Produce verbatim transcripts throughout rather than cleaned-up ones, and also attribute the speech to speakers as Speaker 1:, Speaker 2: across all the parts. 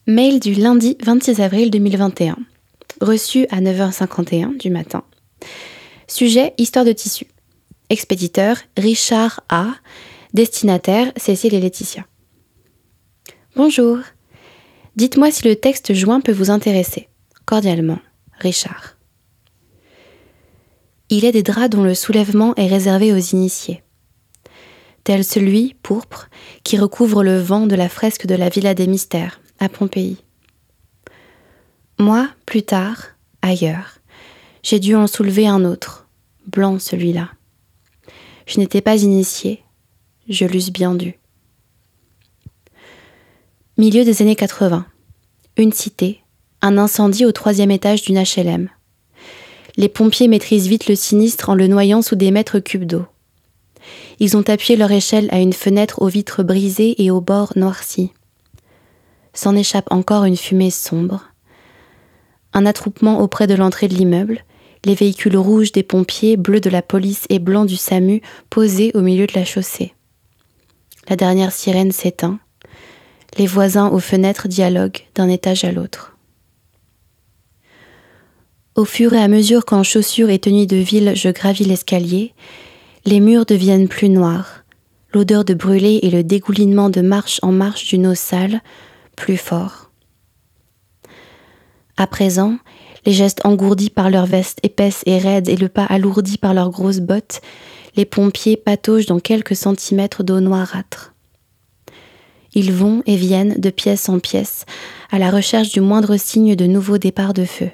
Speaker 1: Mail du lundi vingt-six avril deux mille vingt et un. Reçu à neuf heures cinquante et un du matin. Sujet, histoire de tissu. Expéditeur, Richard A. Destinataire, Cécile et Laetitia. Bonjour. Dites-moi si le texte joint peut vous intéresser. Cordialement, Richard. Il est des draps dont le soulèvement est réservé aux initiés. Tel celui, pourpre, qui recouvre le vent de la fresque de la Villa des Mystères, à Pompéi. Moi, plus tard, ailleurs, j'ai dû en soulever un autre, blanc celui-là. Je n'étais pas initiée, je l'eusse bien dû. Milieu des années quatre-vingts. Une cité, un incendie au troisième étage d'une H L M. Les pompiers maîtrisent vite le sinistre en le noyant sous des mètres cubes d'eau. Ils ont appuyé leur échelle à une fenêtre aux vitres brisées et aux bords noircis. S'en échappe encore une fumée sombre. Un attroupement auprès de l'entrée de l'immeuble, les véhicules rouges des pompiers, bleus de la police et blancs du SAMU posés au milieu de la chaussée. La dernière sirène s'éteint. Les voisins aux fenêtres dialoguent d'un étage à l'autre. Au fur et à mesure qu'en chaussures et tenues de ville je gravis l'escalier, les murs deviennent plus noirs, l'odeur de brûlé et le dégoulinement de marche en marche d'une eau sale plus fort. À présent, les gestes engourdis par leurs vestes épaisses et raides et le pas alourdi par leurs grosses bottes, les pompiers pataugent dans quelques centimètres d'eau noirâtre. Ils vont et viennent de pièce en pièce à la recherche du moindre signe de nouveau départ de feu.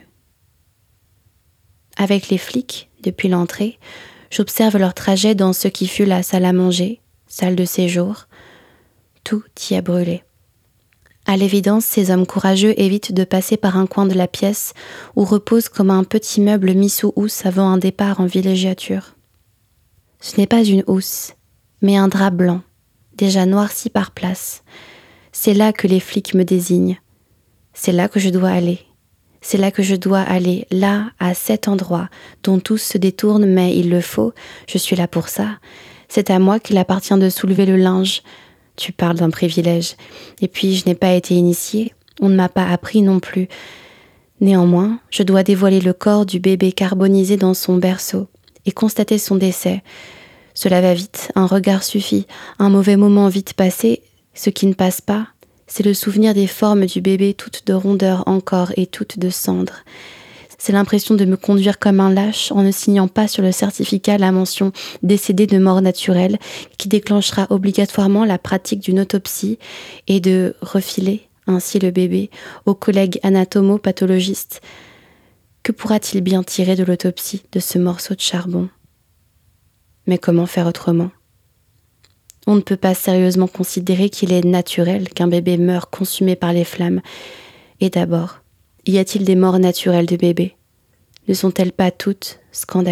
Speaker 1: Avec les flics, depuis l'entrée, j'observe leur trajet dans ce qui fut la salle à manger, salle de séjour. Tout y a brûlé. À l'évidence, ces hommes courageux évitent de passer par un coin de la pièce où repose comme un petit meuble mis sous housse avant un départ en villégiature. Ce n'est pas une housse, mais un drap blanc, déjà noirci par place. C'est là que les flics me désignent. C'est là que je dois aller. C'est là que je dois aller, là, à cet endroit, dont tous se détournent, mais il le faut, je suis là pour ça. C'est à moi qu'il appartient de soulever le linge. Tu parles d'un privilège. Et puis, je n'ai pas été initiée, on ne m'a pas appris non plus. Néanmoins, je dois dévoiler le corps du bébé carbonisé dans son berceau et constater son décès. Cela va vite, un regard suffit, un mauvais moment vite passé, ce qui ne passe pas, c'est le souvenir des formes du bébé toutes de rondeur encore et toutes de cendre. C'est l'impression de me conduire comme un lâche en ne signant pas sur le certificat la mention « décédé de mort naturelle » qui déclenchera obligatoirement la pratique d'une autopsie et de refiler ainsi le bébé aux collègues anatomo-pathologistes. Que pourra-t-il bien tirer de l'autopsie de ce morceau de charbon ? Mais comment faire autrement ? On ne peut pas sérieusement considérer qu'il est naturel qu'un bébé meure consumé par les flammes. Et d'abord, y a-t-il des morts naturelles de bébés ? Ne sont-elles pas toutes scandaleuses ?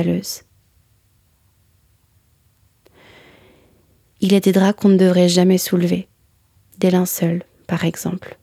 Speaker 1: Il y a des draps qu'on ne devrait jamais soulever, des linceuls, par exemple.